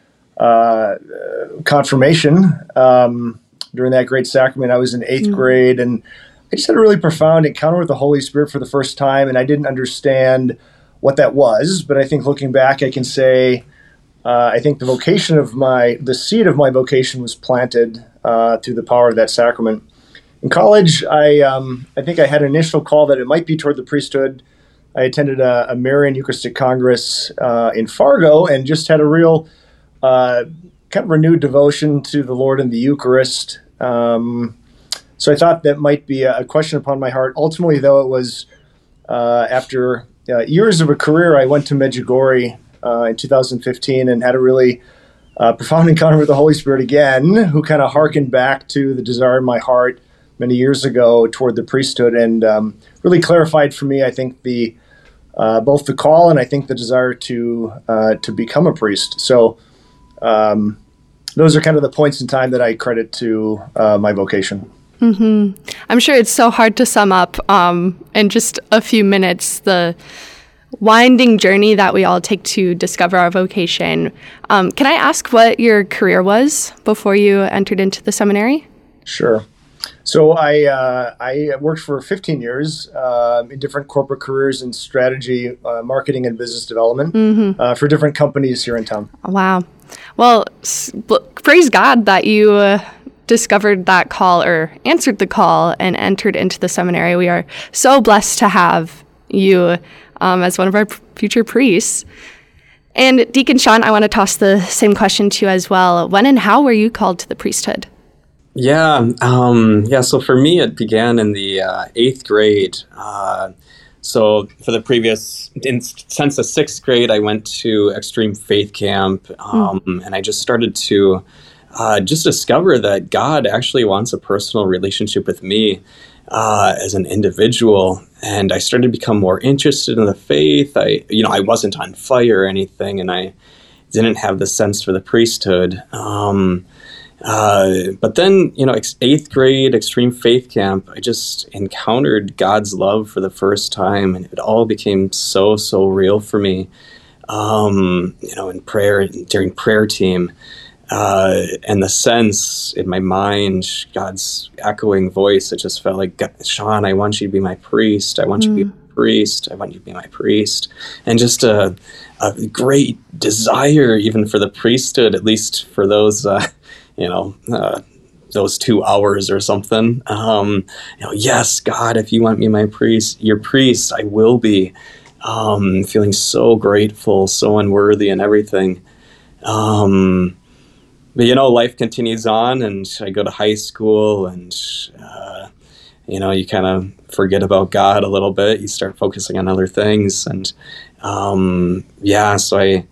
confirmation. During that great sacrament, I was in 8th grade, and I just had a really profound encounter with the Holy Spirit for the first time, and I didn't understand what that was. But I think looking back, I can say I think the seed of my vocation was planted through the power of that sacrament. In college, I think I had an initial call that it might be toward the priesthood. I attended a Marian Eucharistic Congress in Fargo and just had a real kind of renewed devotion to the Lord and the Eucharist. So I thought that might be a question upon my heart. Ultimately, though, it was after years of a career, I went to Medjugorje in 2015 and had a really profound encounter with the Holy Spirit again, who kind of hearkened back to the desire in my heart many years ago toward the priesthood, and really clarified for me, I think, the both the call and I think the desire to become a priest. So those are kind of the points in time that I credit to my vocation. Mm-hmm. I'm sure it's so hard to sum up in just a few minutes the winding journey that we all take to discover our vocation. Can I ask what your career was before you entered into the seminary? Sure. So I worked for 15 years in different corporate careers in strategy, marketing, and business development for different companies here in town. Wow. Well, praise God that you discovered that call or answered the call and entered into the seminary. We are so blessed to have you as one of our future priests. And Deacon Sean, I want to toss the same question to you as well. When and how were you called to the priesthood? Yeah. So for me, it began in the 8th grade. So for the since the 6th grade, I went to Extreme Faith Camp, and I just started to just discover that God actually wants a personal relationship with me as an individual. And I started to become more interested in the faith. I wasn't on fire or anything, and I didn't have the sense for the priesthood. But then, 8th grade Extreme Faith Camp, I just encountered God's love for the first time, and it all became so, so real for me, in prayer, during prayer team, and the sense in my mind, God's echoing voice, it just felt like, Sean, I want you to be my priest. I want you to be my priest. I want you to be my priest. And just a great desire even for the priesthood, at least for those, those 2 hours or something. Yes, God, if you want me your priest, I will be. Feeling so grateful, so unworthy and everything. But, life continues on, and I go to high school, and, you kind of forget about God a little bit. You start focusing on other things. And, so I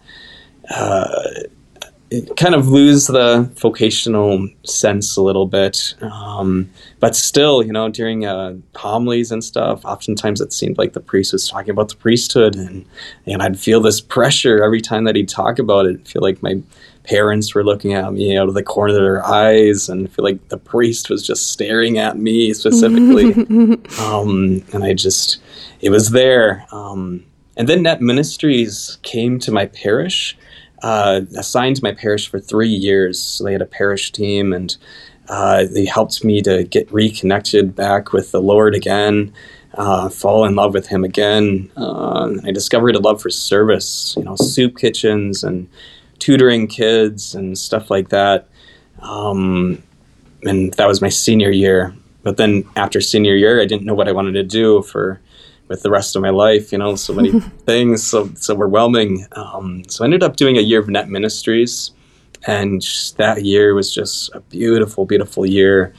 kind of lose the vocational sense a little bit. But still, during homilies and stuff, oftentimes it seemed like the priest was talking about the priesthood, and I'd feel this pressure every time that he'd talk about it. I'd feel like my parents were looking at me out of the corner of their eyes, and I feel like the priest was just staring at me specifically. And it was there. And then Net Ministries came to my parish, assigned to my parish for 3 years. So they had a parish team, and they helped me to get reconnected back with the Lord again, fall in love with him again. I discovered a love for service, soup kitchens and tutoring kids and stuff like that. And that was my senior year. But then after senior year, I didn't know what I wanted to do with the rest of my life, so many things, so overwhelming. So I ended up doing a year of Net Ministries, and that year was just a beautiful, beautiful year.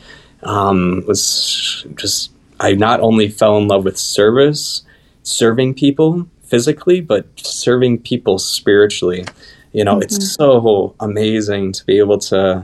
I not only fell in love with serving people physically, but serving people spiritually. It's so amazing to be able to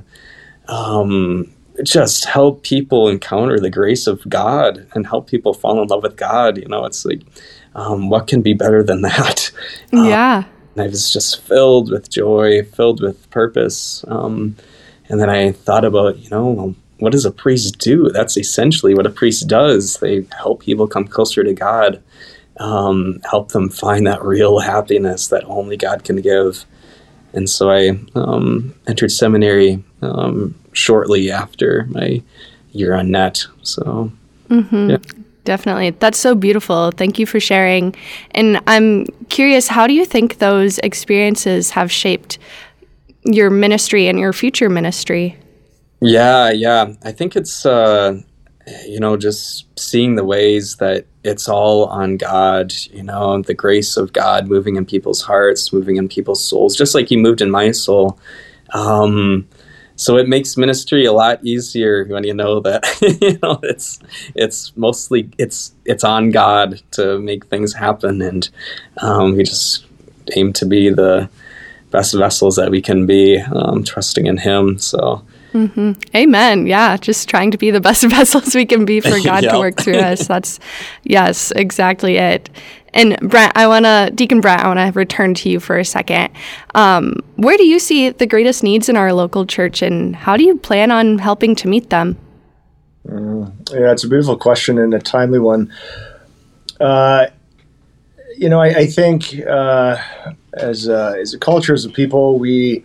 just help people encounter the grace of God and help people fall in love with God. It's like, what can be better than that? Yeah. And I was just filled with joy, filled with purpose. And then I thought about, what does a priest do? That's essentially what a priest does. They help people come closer to God, help them find that real happiness that only God can give. And so I entered seminary shortly after my year on net. So, yeah. Definitely. That's so beautiful. Thank you for sharing. And I'm curious, how do you think those experiences have shaped your ministry and your future ministry? Yeah. I think it's, just seeing the ways that it's all on God, the grace of God moving in people's hearts, moving in people's souls, just like he moved in my soul. So it makes ministry a lot easier when you know that, it's mostly, it's on God to make things happen. And we just aim to be the best vessels that we can be, trusting in him. So. Mm-hmm. Amen. Yeah. Just trying to be the best vessels we can be for God to work through us. That's, yes, exactly it. And Deacon Brent, I want to return to you for a second. Where do you see the greatest needs in our local church, and how do you plan on helping to meet them? Yeah, it's a beautiful question and a timely one. I think as a culture, as a people, we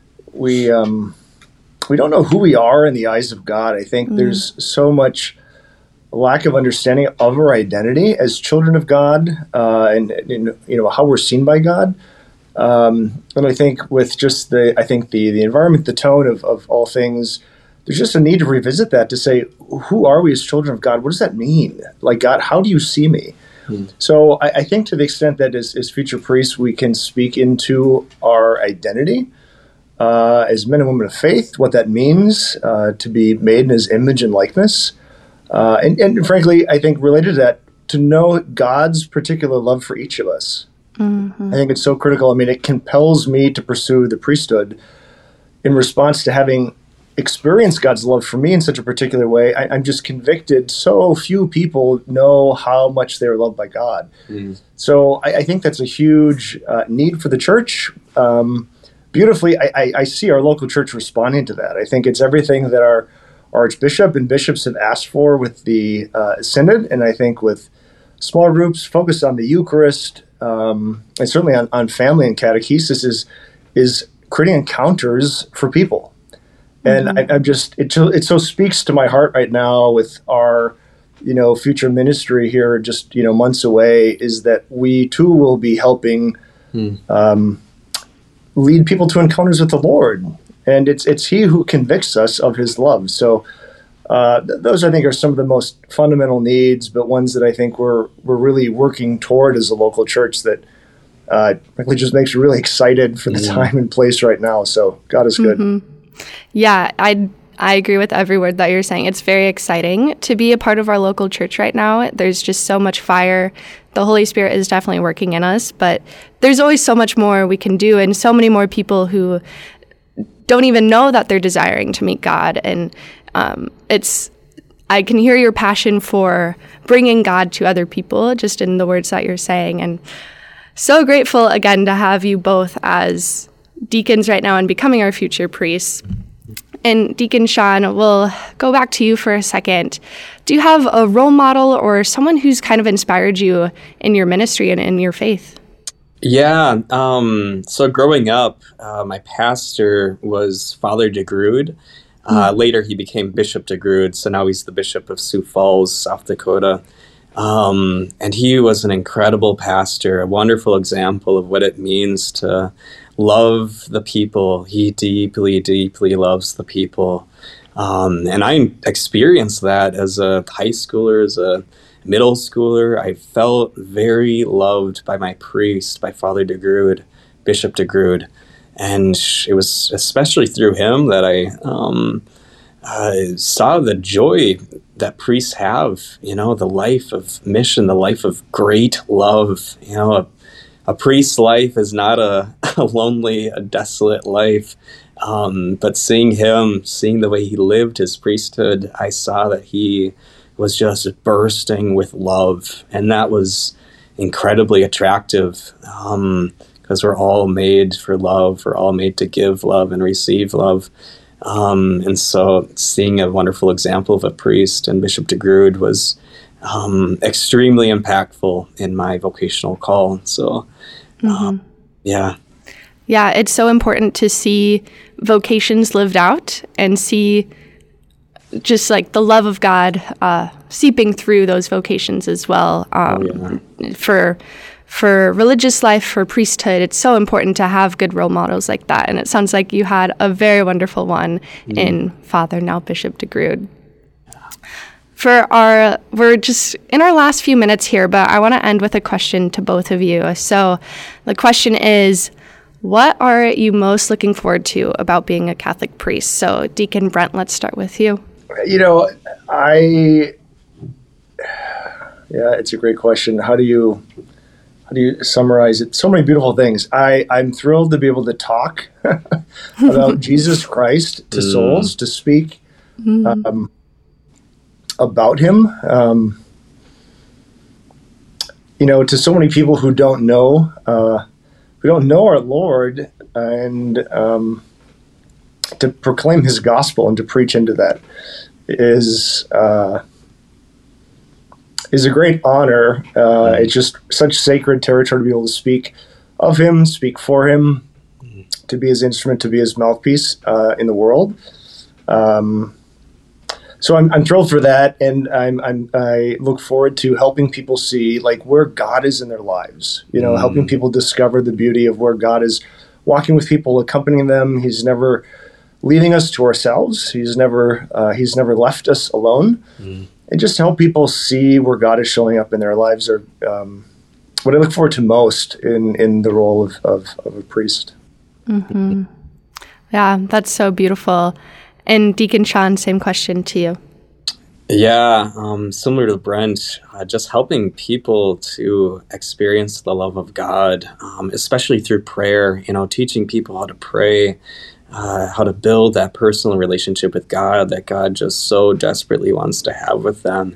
don't know who we are in the eyes of God. I think there's so much lack of understanding of our identity as children of God, and how we're seen by God. And I think with just the environment, the tone of all things, there's just a need to revisit that, to say, who are we as children of God? What does that mean? Like, God, how do you see me? So I think to the extent that as future priests, we can speak into our identity as men and women of faith, what that means to be made in his image and likeness. And frankly, I think related to that, to know God's particular love for each of us. Mm-hmm. I think it's so critical. I mean, it compels me to pursue the priesthood in response to having experienced God's love for me in such a particular way. I'm just convicted so few people know how much they're loved by God. So I think that's a huge need for the church. Beautifully, I see our local church responding to that. I think it's everything that our archbishop and bishops have asked for with the synod, and I think with small groups focused on the Eucharist, and certainly on family and catechesis, is creating encounters for people. And it so speaks to my heart right now with our, future ministry here, just, months away, is that we too will be helping lead people to encounters with the Lord. And it's he who convicts us of his love. So those, I think, are some of the most fundamental needs, but ones that I think we're really working toward as a local church that frankly just makes me really excited for the time and place right now. So God is good. Mm-hmm. Yeah, I agree with every word that you're saying. It's very exciting to be a part of our local church right now. There's just so much fire. The Holy Spirit is definitely working in us, but there's always so much more we can do, and so many more people who don't even know that they're desiring to meet God. And I can hear your passion for bringing God to other people just in the words that you're saying. And so grateful again to have you both as deacons right now and becoming our future priests. And Deacon Sean, we'll go back to you for a second. Do you have a role model or someone who's kind of inspired you in your ministry and in your faith? Yeah. So growing up, my pastor was Father DeGrood. Later, he became Bishop DeGrood. So now he's the Bishop of Sioux Falls, South Dakota. And he was an incredible pastor, a wonderful example of what it means to love the people. He deeply, deeply loves the people. And I experienced that as a high schooler, as a middle schooler. I felt very loved by my priest, by Father DeGrood, Bishop DeGrood. And it was especially through him that I saw the joy that priests have, the life of mission, the life of great love. A priest's life is not a lonely, a desolate life. But seeing the way he lived his priesthood, I saw that he was just bursting with love. And that was incredibly attractive, because we're all made for love. We're all made to give love and receive love. And so seeing a wonderful example of a priest and Bishop DeGrood was extremely impactful in my vocational call. So, yeah. Yeah, it's so important to see vocations lived out and see just like the love of God seeping through those vocations as well. For religious life, for priesthood, it's so important to have good role models like that. And it sounds like you had a very wonderful one in Father, now Bishop DeGrood. We're just in our last few minutes here, but I want to end with a question to both of you. So the question is, what are you most looking forward to about being a Catholic priest? So Deacon Brent, let's start with you. It's a great question. How do you summarize it? So many beautiful things. I'm thrilled to be able to talk about Jesus Christ to souls, to speak about him, to so many people who don't know our Lord, and to proclaim his gospel and to preach into that is a great honor. It's just such sacred territory to be able to speak of him, speak for him, to be his instrument, to be his mouthpiece in the world. So I'm thrilled for that, and I look forward to helping people see like where God is in their lives. Helping people discover the beauty of where God is walking with people, accompanying them. He's never leaving us to ourselves. He's never left us alone. And just to help people see where God is showing up in their lives are what I look forward to most in the role of a priest. Mm-hmm. Yeah, that's so beautiful. And Deacon Sean, same question to you. Yeah, similar to Brent, just helping people to experience the love of God, especially through prayer, teaching people how to pray, how to build that personal relationship with God that God just so desperately wants to have with them.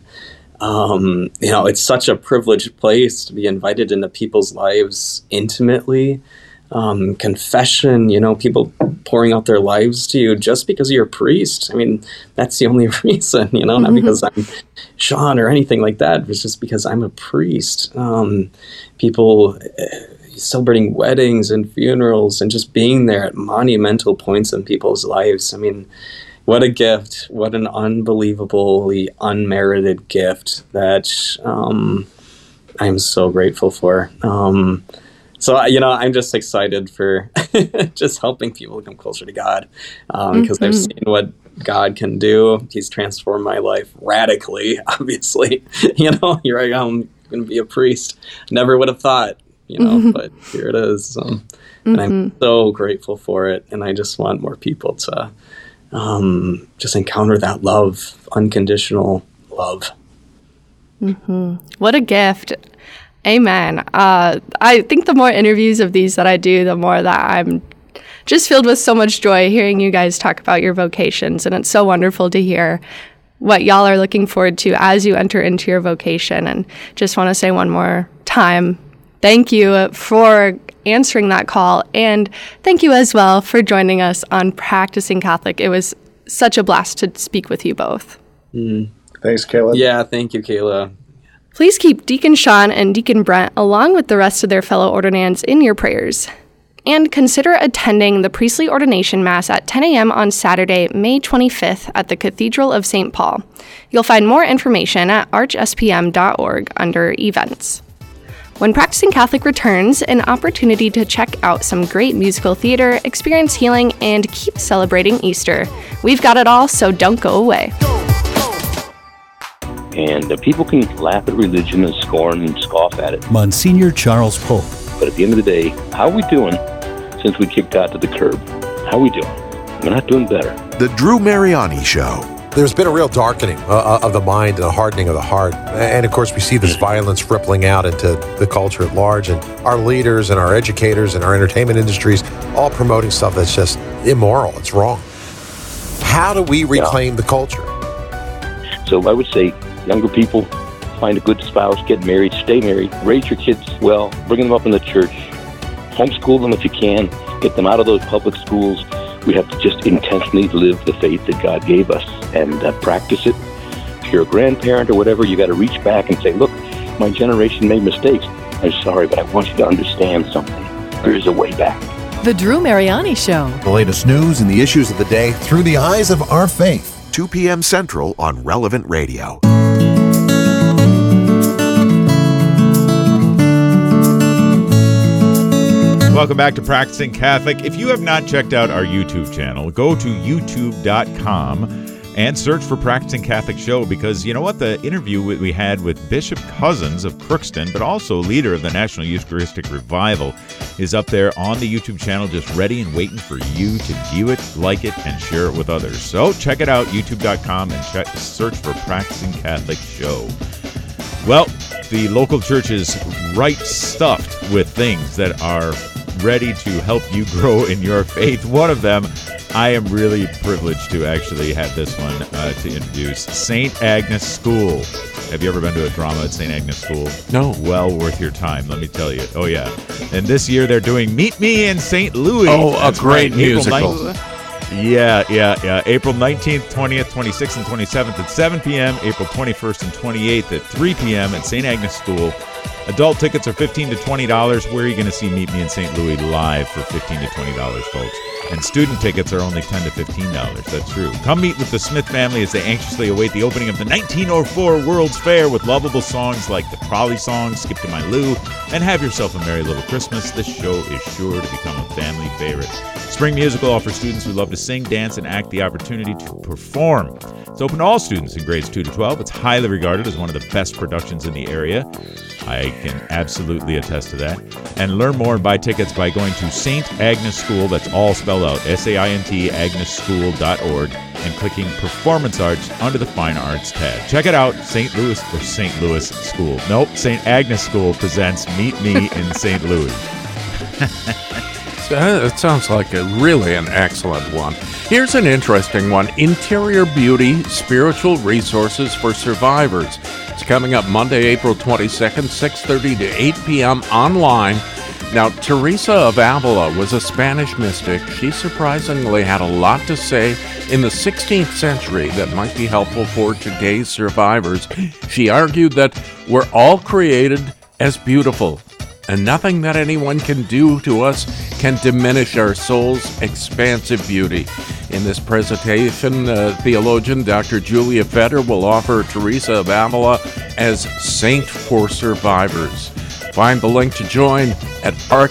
It's such a privileged place to be invited into people's lives intimately. Confession, people pouring out their lives to you just because you're a priest. I mean, that's the only reason, not because I'm Sean or anything like that. It's just because I'm a priest. People celebrating weddings and funerals and just being there at monumental points in people's lives. I mean, what a gift. What an unbelievably unmerited gift that I'm so grateful for. So, I'm just excited for just helping people come closer to God because I've seen what God can do. He's transformed my life radically, obviously. Here I am, going to be a priest. Never would have thought, but here it is. And I'm so grateful for it. And I just want more people to just encounter that love, unconditional love. Mm-hmm. What a gift. Amen. I think the more interviews of these that I do, the more that I'm just filled with so much joy hearing you guys talk about your vocations. And it's so wonderful to hear what y'all are looking forward to as you enter into your vocation. And just want to say one more time, thank you for answering that call. And thank you as well for joining us on Practicing Catholic. It was such a blast to speak with you both. Thanks, Kayla. Yeah, thank you, Kayla. Please keep Deacon Sean and Deacon Brent, along with the rest of their fellow ordinands, in your prayers. And consider attending the priestly ordination Mass at 10 a.m. on Saturday, May 25th at the Cathedral of St. Paul. You'll find more information at archspm.org under Events. When Practicing Catholic returns, an opportunity to check out some great musical theater, experience healing, and keep celebrating Easter. We've got it all, so don't go away. And people can laugh at religion and scorn and scoff at it. Monsignor Charles Pope. But at the end of the day, how are we doing since we kicked out to the curb? How are we doing? We're not doing better. The Drew Mariani Show. There's been a real darkening of the mind and a hardening of the heart. And of course, we see this violence rippling out into the culture at large. And our leaders and our educators and our entertainment industries all promoting stuff that's just immoral. It's wrong. How do we reclaim the culture? So I would say, younger people, find a good spouse, get married, stay married, raise your kids well, bring them up in the church, homeschool them if you can, get them out of those public schools We have to just intentionally live the faith that God gave us and practice it. If you're a grandparent or whatever, you got to reach back and say, look, my generation made mistakes. I'm sorry, but I want you to understand something. There is a way back. The Drew Mariani Show. The latest news and the issues of the day through the eyes of our faith. 2 p.m. Central on Relevant Radio. Welcome back to Practicing Catholic. If you have not checked out our YouTube channel, go to youtube.com and search for Practicing Catholic Show, because you know what? The interview we had with Bishop Cousins of Crookston, but also leader of the National Eucharistic Revival, is up there on the YouTube channel, just ready and waiting for you to view it, like it, and share it with others. So check it out, youtube.com, and search for Practicing Catholic Show. Well, the local church is right stuffed with things that are ready to help you grow in your faith. One of them, I am really privileged to actually have this one to introduce, St. Agnes School. Have you ever been to a drama at St. Agnes School? No. Well worth your time, let me tell you. Oh, yeah. And this year they're doing Meet Me in St. Louis. Oh, That's a great musical. Yeah. April 19th, 20th, 26th, and 27th at 7 p.m. April 21st and 28th at 3 p.m. at St. Agnes School. Adult tickets are $15 to $20. Where are you going to see Meet Me in St. Louis live for $15 to $20, folks? And student tickets are only $10 to $15. That's true. Come meet with the Smith family as they anxiously await the opening of the 1904 World's Fair with lovable songs like the Trolley Song, Skip to My Lou, and Have Yourself a Merry Little Christmas. This show is sure to become a family favorite. Spring Musical offers students who love to sing, dance, and act the opportunity to perform. It's open to all students in grades 2 to 12. It's highly regarded as one of the best productions in the area. I can absolutely attest to that. And learn more and buy tickets by going to St. Agnes School, that's all spelled out, SAINT, AgnesSchool.org, and clicking Performance Arts under the Fine Arts tab. Check it out, St. Louis School. Nope, St. Agnes School presents Meet Me in St. Louis. It sounds like really an excellent one. Here's an interesting one. Interior Beauty, Spiritual Resources for Survivors. It's coming up Monday, April 22nd, 6:30 to 8 p.m. online. Now, Teresa of Avila was a Spanish mystic. She surprisingly had a lot to say in the 16th century that might be helpful for today's survivors. She argued that we're all created as beautiful, and nothing that anyone can do to us can diminish our soul's expansive beauty. In this presentation, theologian Dr. Julia Fetter will offer Teresa of Avila as Saint for Survivors. Find the link to join at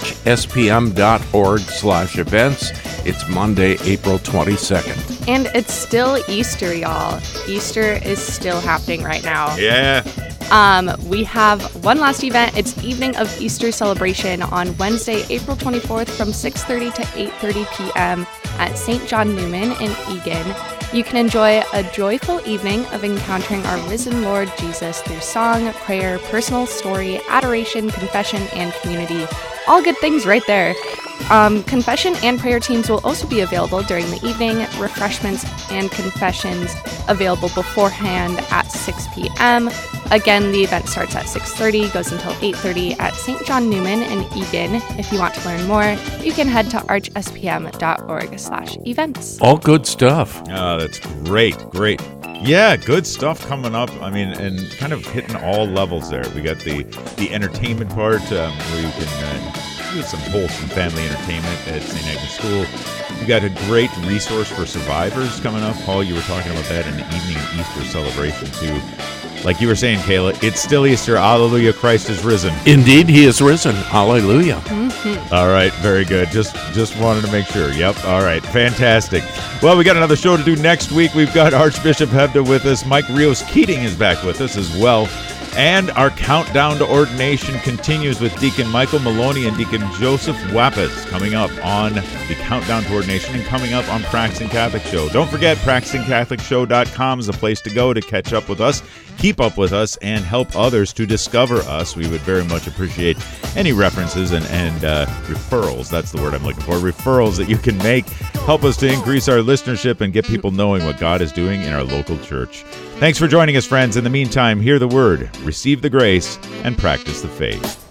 archspm.org/events. It's Monday, April 22nd. And it's still Easter, y'all. Easter is still happening right now. Yeah. We have one last event. It's Evening of Easter Celebration on Wednesday, April 24th from 6:30 to 8:30 p.m. at St. John Newman in Eagan. You can enjoy a joyful evening of encountering our risen Lord Jesus through song, prayer, personal story, adoration, confession, and community. All good things right there. Confession and prayer teams will also be available during the evening. Refreshments and confessions available beforehand at 6 p.m. Again, the event starts at 6:30, goes until 8:30 at St. John Newman in Eagan. If you want to learn more, you can head to archspm.org/events. All good stuff. Oh, that's great. Yeah, good stuff coming up. I mean, and kind of hitting all levels there. We got the entertainment part where you can do some wholesome family entertainment at St. Agnes School. We got a great resource for survivors coming up. Paul, you were talking about that in the evening of Easter celebration too. Like you were saying, Kayla, it's still Easter. Hallelujah, Christ is risen. Indeed, he is risen. Hallelujah. Mm-hmm. All right, very good. Just wanted to make sure. Yep, all right, fantastic. Well, we got another show to do next week. We've got Archbishop Hebda with us. Mike Rios Keating is back with us as well. And our countdown to ordination continues with Deacon Michael Maloney and Deacon Joseph Wappes coming up on the countdown to ordination and coming up on Practicing Catholic Show. Don't forget, PracticingCatholicShow.com is a place to go to catch up with us, keep up with us, and help others to discover us. We would very much appreciate any references and referrals. That's the word I'm looking for. Referrals that you can make. Help us to increase our listenership and get people knowing what God is doing in our local church. Thanks for joining us, friends. In the meantime, hear the word, receive the grace, and practice the faith.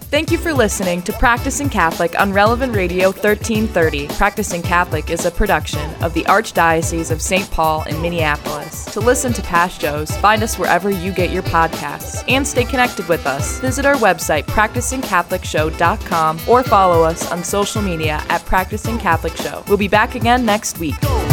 Thank you for listening to Practicing Catholic on Relevant Radio 1330. Practicing Catholic is a production of the Archdiocese of St. Paul in Minneapolis. To listen to past shows, find us wherever you get your podcasts and stay connected with us. Visit our website, practicingcatholicshow.com, or follow us on social media at Practicing Catholic Show. We'll be back again next week.